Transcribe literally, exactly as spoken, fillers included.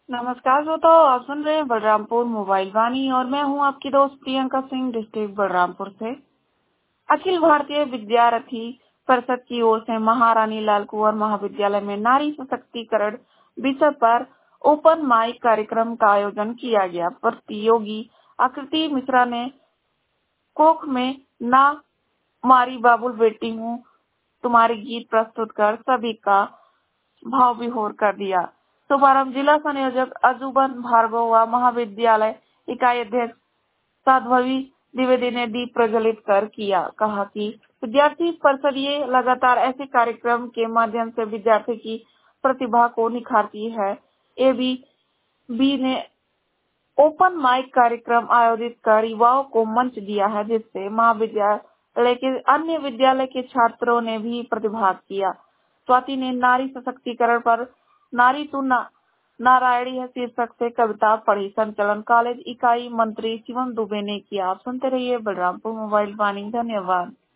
नमस्कार दोस्तों, आप सुन रहे हैं बलरामपुर मोबाइल वाणी और मैं हूं आपकी दोस्त प्रियंका सिंह, डिस्ट्रिक्ट बलरामपुर से। अखिल भारतीय विद्यार्थी परिषद की ओर से महारानी लाल कुंवर महाविद्यालय में नारी सशक्तिकरण विषय पर ओपन माइक कार्यक्रम का आयोजन किया गया। प्रतियोगी आकृति मिश्रा ने कोख में ना मारी बाबुल बेटी हूँ तुम्हारी गीत प्रस्तुत कर सभी का भाव विभोर कर दिया। शुभारंभ जिला संयोजक अजूबन भार्गव व महाविद्यालय इकाई अध्यक्ष साध्वी द्विवेदी ने दीप प्रज्वलित कर किया। कहा कि विद्यार्थी परिषद ये लगातार ऐसे कार्यक्रम के माध्यम से विद्यार्थी की प्रतिभा को निखारती है। ए बी बी ने ओपन माइक कार्यक्रम आयोजित कर युवाओं को मंच दिया है, जिससे महाविद्यालय के अन्य विद्यालय के छात्रों ने भी प्रतिभाग किया। स्वाति ने नारी सशक्तिकरण पर नारी तू ना, नारायणी है शीर्षक से कविता पढ़ी। संचालन कॉलेज इकाई मंत्री शिवम दुबे ने किया। आप सुनते रहिए बलरामपुर मोबाइल वाणी। धन्यवाद।